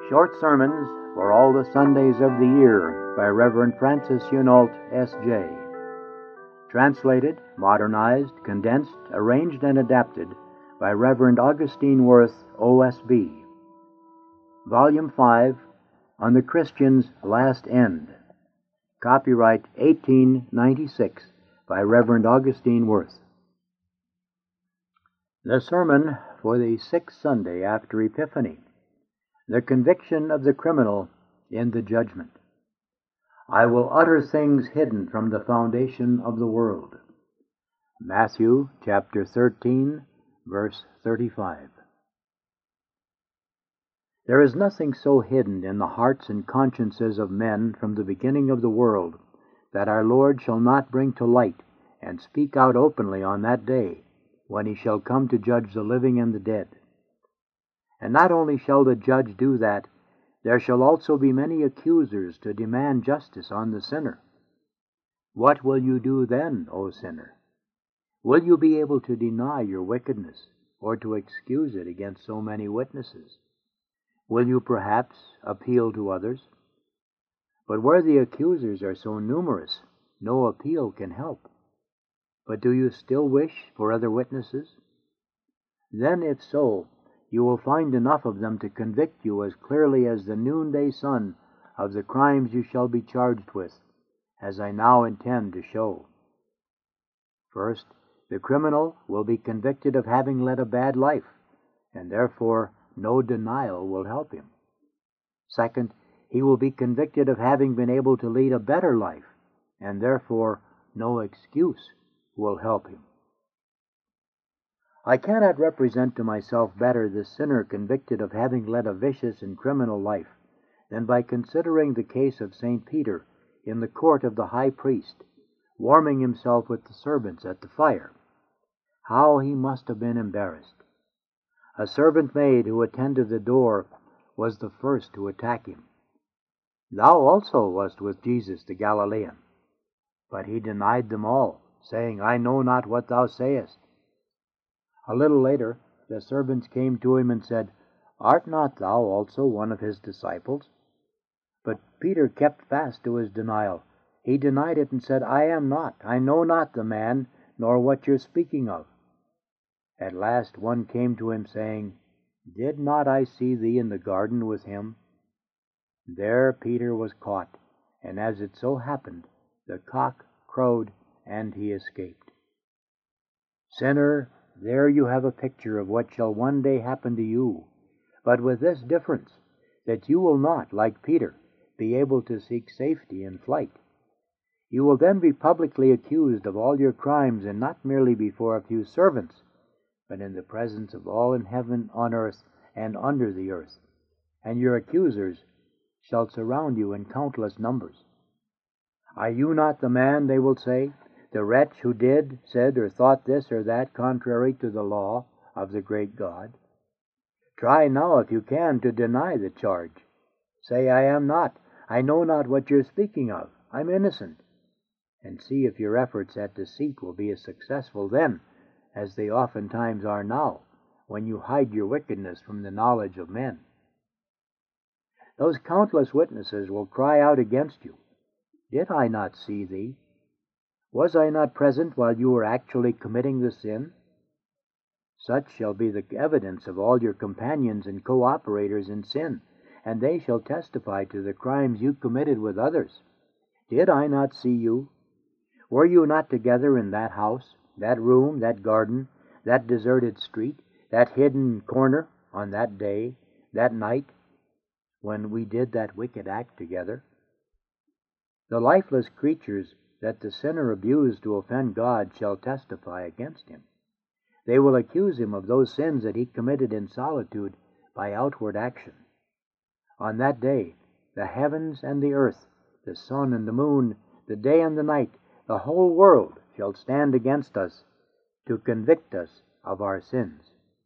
Short Sermons for All the Sundays of the Year by Reverend Francis Hunault, S.J. Translated, modernized, condensed, arranged, and adapted by Reverend Augustine Worth, O.S.B. Volume 5, On the Christian's Last End. Copyright 1896 by Reverend Augustine Worth. The sermon for the sixth Sunday after Epiphany. The conviction of the criminal in the judgment. I will utter things hidden from the foundation of the world. Matthew chapter 13, verse 35. There is nothing so hidden in the hearts and consciences of men from the beginning of the world that our Lord shall not bring to light and speak out openly on that day when he shall come to judge the living and the dead. And not only shall the judge do that, there shall also be many accusers to demand justice on the sinner. What will you do then, O sinner? Will you be able to deny your wickedness or to excuse it against so many witnesses? Will you perhaps appeal to others? But where the accusers are so numerous, no appeal can help. But do you still wish for other witnesses? Then, if so, you will find enough of them to convict you as clearly as the noonday sun of the crimes you shall be charged with, as I now intend to show. First, the criminal will be convicted of having led a bad life, and therefore no denial will help him. Second, he will be convicted of having been able to lead a better life, and therefore no excuse will help him. I cannot represent to myself better the sinner convicted of having led a vicious and criminal life than by considering the case of St. Peter in the court of the high priest, warming himself with the servants at the fire. How he must have been embarrassed. A servant maid who attended the door was the first to attack him. Thou also wast with Jesus the Galilean. But he denied them all, saying, I know not what thou sayest. A little later, the servants came to him and said, Art not thou also one of his disciples? But Peter kept fast to his denial. He denied it and said, I am not. I know not the man, nor what you're speaking of. At last one came to him, saying, Did not I see thee in the garden with him? There Peter was caught, and as it so happened, the cock crowed, and he escaped. Sinner, there you have a picture of what shall one day happen to you, but with this difference, that you will not, like Peter, be able to seek safety in flight. You will then be publicly accused of all your crimes, and not merely before a few servants, but in the presence of all in heaven, on earth, and under the earth. And your accusers shall surround you in countless numbers. Are you not the man, they will say, the wretch who did, said, or thought this or that contrary to the law of the great God? Try now, if you can, to deny the charge. Say, I am not. I know not what you're speaking of. I'm innocent. And see if your efforts at deceit will be as successful then as they oftentimes are now, when you hide your wickedness from the knowledge of men. Those countless witnesses will cry out against you. Did I not see thee? Was I not present while you were actually committing the sin? Such shall be the evidence of all your companions and co-operators in sin, and they shall testify to the crimes you committed with others. Did I not see you? Were you not together in that house, that room, that garden, that deserted street, that hidden corner, on that day, that night, when we did that wicked act together? The lifeless creatures that the sinner abused to offend God shall testify against him. They will accuse him of those sins that he committed in solitude by outward action. On that day, the heavens and the earth, the sun and the moon, the day and the night, the whole world shall stand against us to convict us of our sins.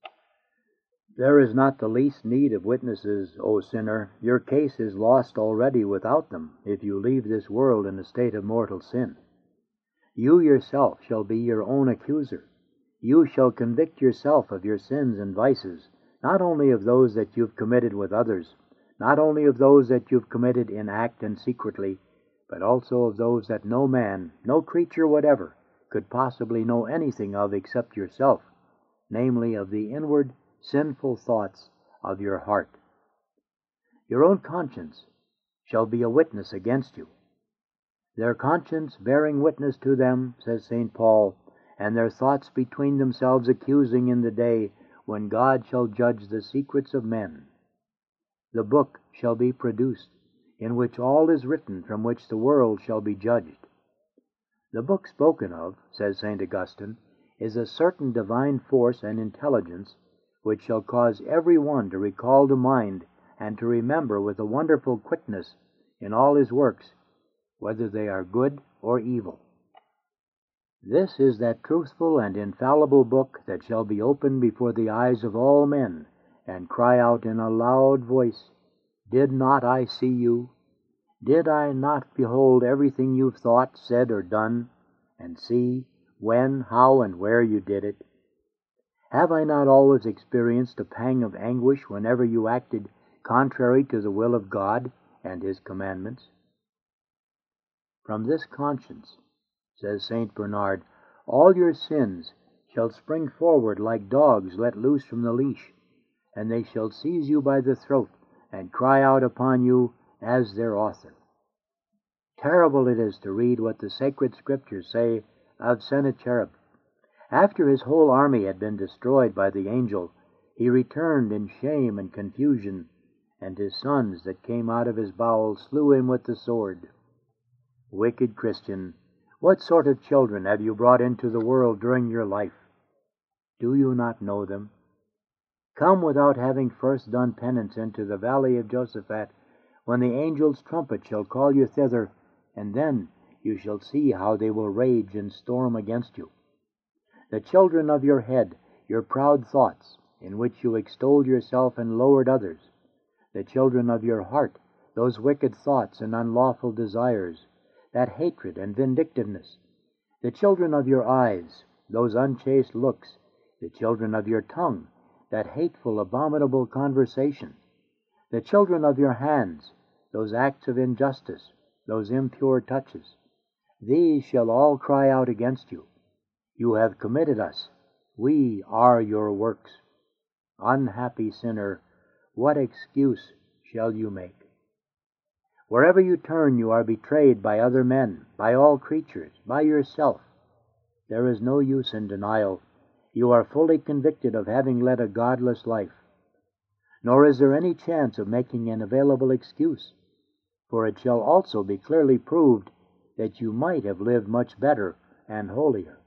There is not the least need of witnesses, O sinner. Your case is lost already without them, if you leave this world in a state of mortal sin. You yourself shall be your own accuser. You shall convict yourself of your sins and vices, not only of those that you've committed with others, not only of those that you've committed in act and secretly, but also of those that no man, no creature whatever, could possibly know anything of except yourself, namely of the inward sinful thoughts of your heart. Your own conscience shall be a witness against you. Their conscience bearing witness to them, says St. Paul, and their thoughts between themselves accusing in the day when God shall judge the secrets of men. The book shall be produced, in which all is written, from which the world shall be judged. The book spoken of, says St. Augustine, is a certain divine force and intelligence which shall cause every one to recall to mind and to remember with a wonderful quickness in all his works, whether they are good or evil. This is that truthful and infallible book that shall be opened before the eyes of all men, and cry out in a loud voice, "Did not I see you? Did I not behold everything you've thought, said, or done, and see when, how, and where you did it? Have I not always experienced a pang of anguish whenever you acted contrary to the will of God and His commandments?" From this conscience, says St. Bernard, all your sins shall spring forward like dogs let loose from the leash, and they shall seize you by the throat and cry out upon you as their author. Terrible it is to read what the sacred Scriptures say of Sennacherib. After his whole army had been destroyed by the angel, he returned in shame and confusion, and his sons that came out of his bowels slew him with the sword. Wicked Christian, what sort of children have you brought into the world during your life? Do you not know them? Come without having first done penance into the valley of Josaphat, when the angel's trumpet shall call you thither, and then you shall see how they will rage and storm against you. The children of your head, your proud thoughts, in which you extolled yourself and lowered others. The children of your heart, those wicked thoughts and unlawful desires, that hatred and vindictiveness. The children of your eyes, those unchaste looks. The children of your tongue, that hateful, abominable conversation. The children of your hands, those acts of injustice, those impure touches. These shall all cry out against you. You have committed us. We are your works. Unhappy sinner, what excuse shall you make? Wherever you turn, you are betrayed by other men, by all creatures, by yourself. There is no use in denial. You are fully convicted of having led a godless life. Nor is there any chance of making an available excuse, for it shall also be clearly proved that you might have lived much better and holier.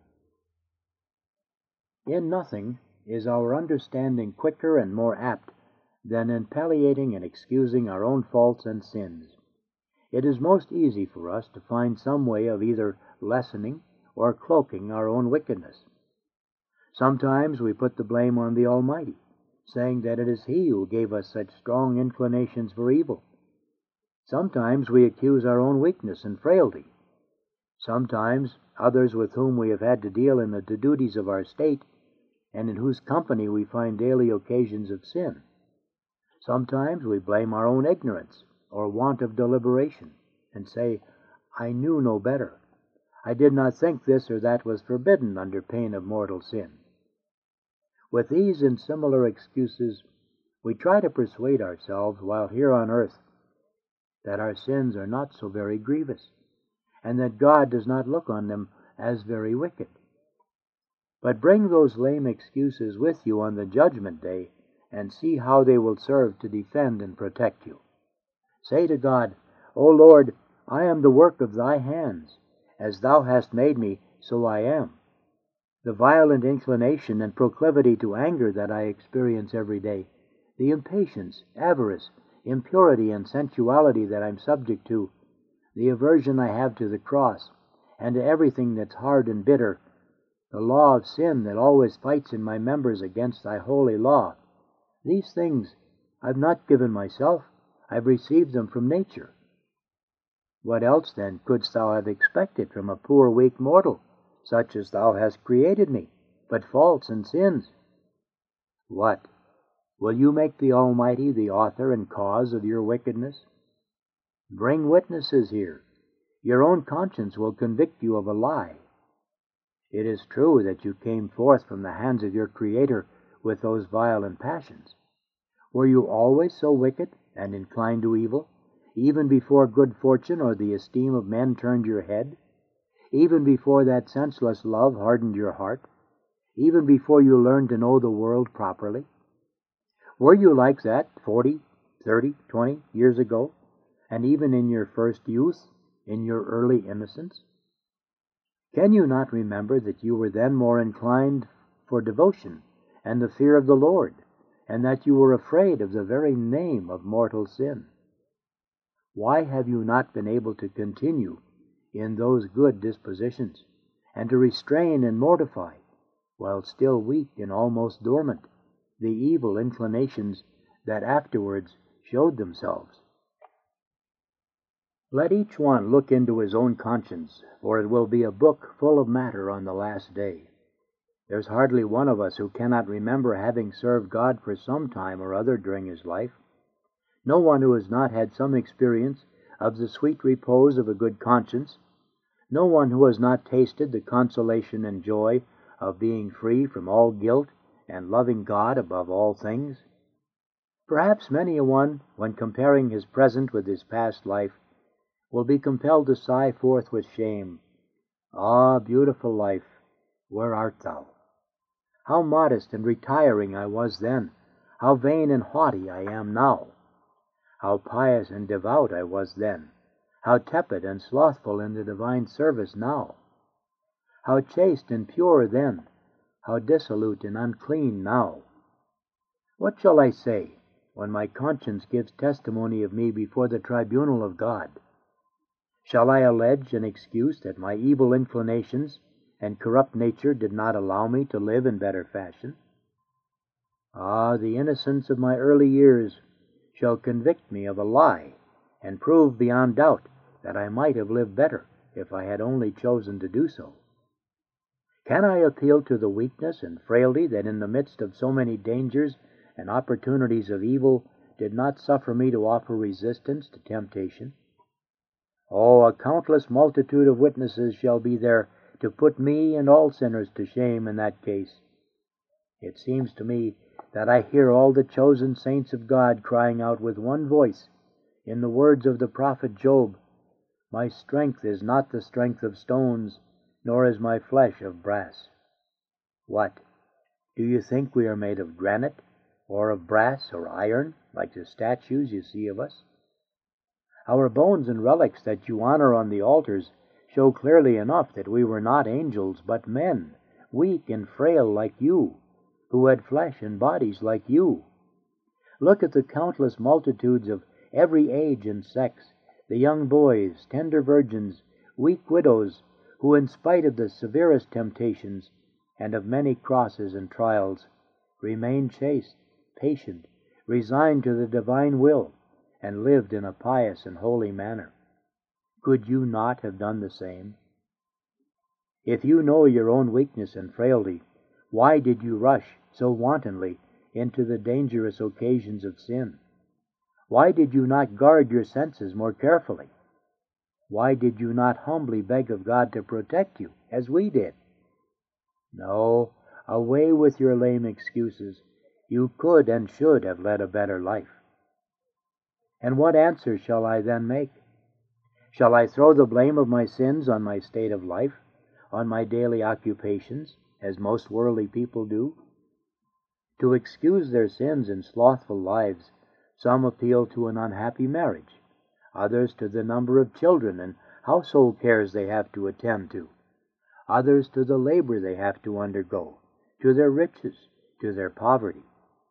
In nothing is our understanding quicker and more apt than in palliating and excusing our own faults and sins. It is most easy for us to find some way of either lessening or cloaking our own wickedness. Sometimes we put the blame on the Almighty, saying that it is He who gave us such strong inclinations for evil. Sometimes we accuse our own weakness and frailty. Sometimes others with whom we have had to deal in the duties of our state, and in whose company we find daily occasions of sin. Sometimes we blame our own ignorance or want of deliberation, and say, "I knew no better. I did not think this or that was forbidden under pain of mortal sin." With these and similar excuses, we try to persuade ourselves while here on earth that our sins are not so very grievous, and that God does not look on them as very wicked. But bring those lame excuses with you on the judgment day, and see how they will serve to defend and protect you. Say to God, "O Lord, I am the work of Thy hands. As Thou hast made me, so I am. The violent inclination and proclivity to anger that I experience every day, the impatience, avarice, impurity, and sensuality that I'm subject to, the aversion I have to the cross, and to everything that's hard and bitter, the law of sin that always fights in my members against Thy holy law, these things I've not given myself, I've received them from nature. What else, then, couldst Thou have expected from a poor, weak mortal, such as Thou hast created me, but faults and sins? What? Will you make the Almighty the author and cause of your wickedness? Bring witnesses here. Your own conscience will convict you of a lie. It is true that you came forth from the hands of your Creator with those violent passions. Were you always so wicked and inclined to evil, even before good fortune or the esteem of men turned your head? Even before that senseless love hardened your heart? Even before you learned to know the world properly? Were you like that 40, 30, 20 years ago, and even in your first youth, in your early innocence? Can you not remember that you were then more inclined for devotion and the fear of the Lord, and that you were afraid of the very name of mortal sin? Why have you not been able to continue in those good dispositions, and to restrain and mortify, while still weak and almost dormant, the evil inclinations that afterwards showed themselves? Let each one look into his own conscience, for it will be a book full of matter on the last day. There's hardly one of us who cannot remember having served God for some time or other during his life. No one who has not had some experience of the sweet repose of a good conscience, no one who has not tasted the consolation and joy of being free from all guilt and loving God above all things. Perhaps many a one, when comparing his present with his past life, will be compelled to sigh forth with shame, "Ah, beautiful life, where art thou? How modest and retiring I was then, how vain and haughty I am now! How pious and devout I was then, how tepid and slothful in the divine service now! How chaste and pure then, how dissolute and unclean now! What shall I say when my conscience gives testimony of me before the tribunal of God? Shall I allege an excuse that my evil inclinations and corrupt nature did not allow me to live in better fashion? Ah, the innocence of my early years shall convict me of a lie, and prove beyond doubt that I might have lived better if I had only chosen to do so. Can I appeal to the weakness and frailty that in the midst of so many dangers and opportunities of evil did not suffer me to offer resistance to temptation? Oh, a countless multitude of witnesses shall be there to put me and all sinners to shame in that case. It seems to me that I hear all the chosen saints of God crying out with one voice, in the words of the prophet Job, "My strength is not the strength of stones, nor is my flesh of brass." What? Do you think we are made of granite, or of brass or iron, like the statues you see of us? Our bones and relics that you honor on the altars show clearly enough that we were not angels, but men, weak and frail like you, who had flesh and bodies like you. Look at the countless multitudes of every age and sex, the young boys, tender virgins, weak widows, who in spite of the severest temptations and of many crosses and trials, remained chaste, patient, resigned to the divine will, and lived in a pious and holy manner. Could you not have done the same? If you know your own weakness and frailty, why did you rush so wantonly into the dangerous occasions of sin? Why did you not guard your senses more carefully? Why did you not humbly beg of God to protect you, as we did? No, away with your lame excuses. You could and should have led a better life. And what answer shall I then make? Shall I throw the blame of my sins on my state of life, on my daily occupations, as most worldly people do? To excuse their sins and slothful lives, some appeal to an unhappy marriage, others to the number of children and household cares they have to attend to, others to the labor they have to undergo, to their riches, to their poverty.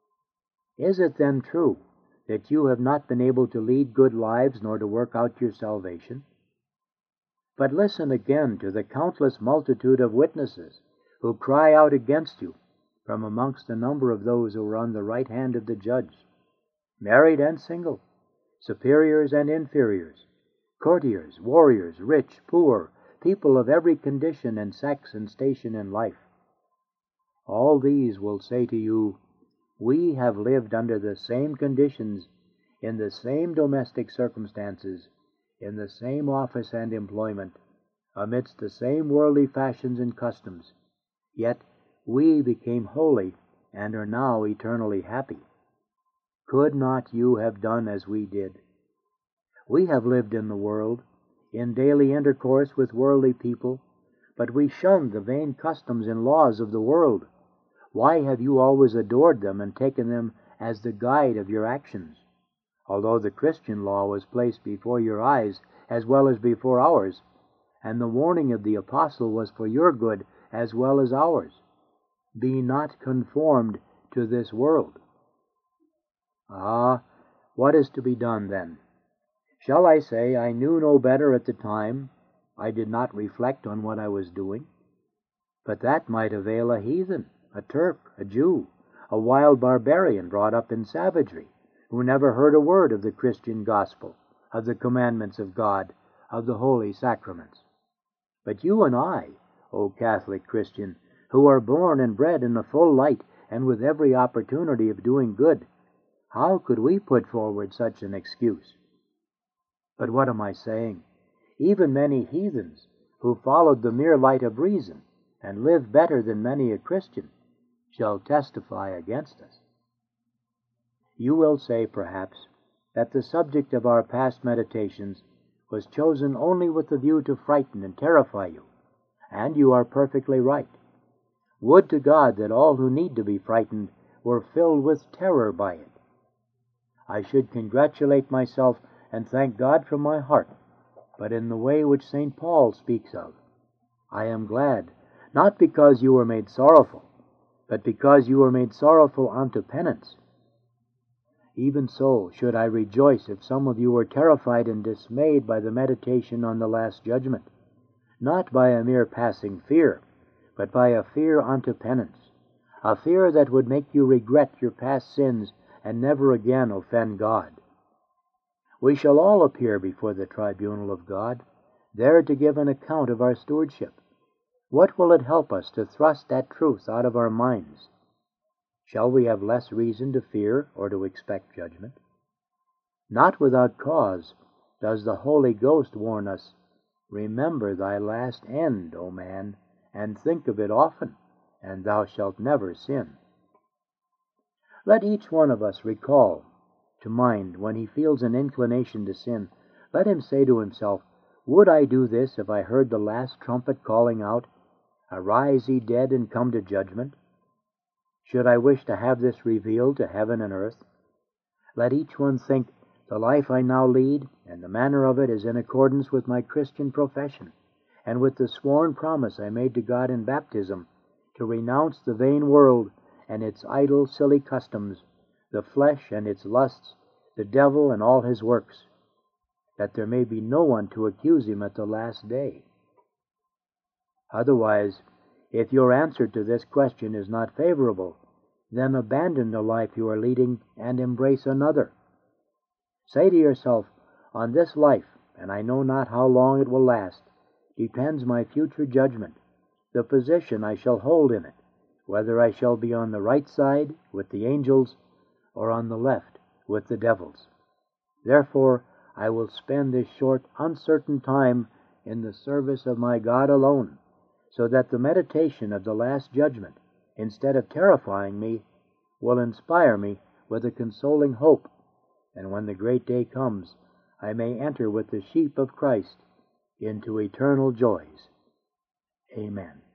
Is it then true that you have not been able to lead good lives nor to work out your salvation? But listen again to the countless multitude of witnesses who cry out against you from amongst the number of those who are on the right hand of the judge, married and single, superiors and inferiors, courtiers, warriors, rich, poor, people of every condition and sex and station in life. All these will say to you, We have lived under the same conditions, in the same domestic circumstances, in the same office and employment, amidst the same worldly fashions and customs, yet we became holy and are now eternally happy. Could not you have done as we did? We have lived in the world, in daily intercourse with worldly people, but we shunned the vain customs and laws of the world. Why have you always adored them and taken them as the guide of your actions, although the Christian law was placed before your eyes as well as before ours, and the warning of the apostle was for your good as well as ours? Be not conformed to this world. Ah, what is to be done then? Shall I say I knew no better at the time? I did not reflect on what I was doing? But that might avail a heathen, a Turk, a Jew, a wild barbarian brought up in savagery, who never heard a word of the Christian gospel, of the commandments of God, of the holy sacraments. But you and I, O Catholic Christian, who are born and bred in the full light and with every opportunity of doing good, how could we put forward such an excuse? But what am I saying? Even many heathens, who followed the mere light of reason and lived better than many a Christian, shall testify against us. You will say, perhaps, that the subject of our past meditations was chosen only with the view to frighten and terrify you, and you are perfectly right. Would to God that all who need to be frightened were filled with terror by it. I should congratulate myself and thank God from my heart, but in the way which St. Paul speaks of. I am glad, not because you were made sorrowful, but because you were made sorrowful unto penance. Even so should I rejoice if some of you were terrified and dismayed by the meditation on the Last Judgment, not by a mere passing fear, but by a fear unto penance, a fear that would make you regret your past sins and never again offend God. We shall all appear before the tribunal of God, there to give an account of our stewardship. What will it help us to thrust that truth out of our minds? Shall we have less reason to fear or to expect judgment? Not without cause does the Holy Ghost warn us, "Remember thy last end, O man, and think of it often, and thou shalt never sin." Let each one of us recall to mind when he feels an inclination to sin. Let him say to himself, "Would I do this if I heard the last trumpet calling out, 'Arise, ye dead, and come to judgment'? Should I wish to have this revealed to heaven and earth?" Let each one think, "The life I now lead and the manner of it is in accordance with my Christian profession, and with the sworn promise I made to God in baptism to renounce the vain world and its idle, silly customs, the flesh and its lusts, the devil and all his works, that there may be no one to accuse him at the last day." Otherwise, if your answer to this question is not favorable, then abandon the life you are leading and embrace another. Say to yourself, "On this life, and I know not how long it will last, depends my future judgment, the position I shall hold in it, whether I shall be on the right side with the angels or on the left with the devils. Therefore, I will spend this short, uncertain time in the service of my God alone, so that the meditation of the Last Judgment, instead of terrifying me, will inspire me with a consoling hope, and when the great day comes, I may enter with the sheep of Christ into eternal joys." Amen.